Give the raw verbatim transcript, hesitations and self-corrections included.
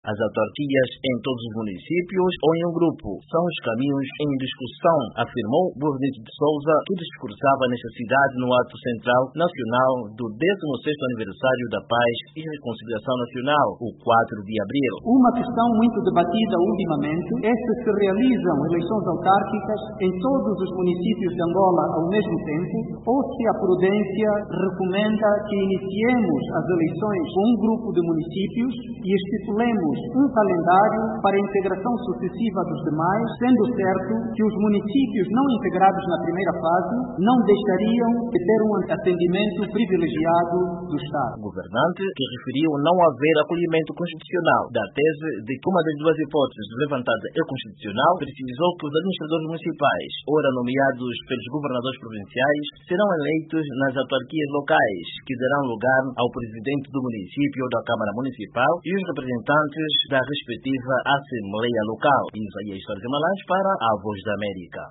As autarquias em todos os municípios ou em um grupo são os caminhos em discussão, afirmou Bernardo de Souza, que discursava nesta cidade no ato central nacional do décimo sexto aniversário da Paz e Reconciliação Nacional, o quatro de abril. Uma questão muito debatida ultimamente é se se realizam eleições autárquicas em todos os municípios de Angola ao mesmo tempo ou se a prudência recomenda que iniciemos as eleições com um grupo de municípios e estipulemos um calendário para a integração sucessiva dos demais, sendo certo que os municípios não integrados na primeira fase não deixariam de ter um atendimento privilegiado do Estado. O governante, que referiu não haver acolhimento constitucional da tese de que uma das duas hipóteses levantada é constitucional, precisou que os administradores municipais, ora nomeados pelos governadores provinciais, serão eleitos nas autarquias locais, que darão lugar ao presidente do município ou da Câmara Municipal e os representantes da respectiva Assembleia Local. Isaías Soares Malães para a Voz da América.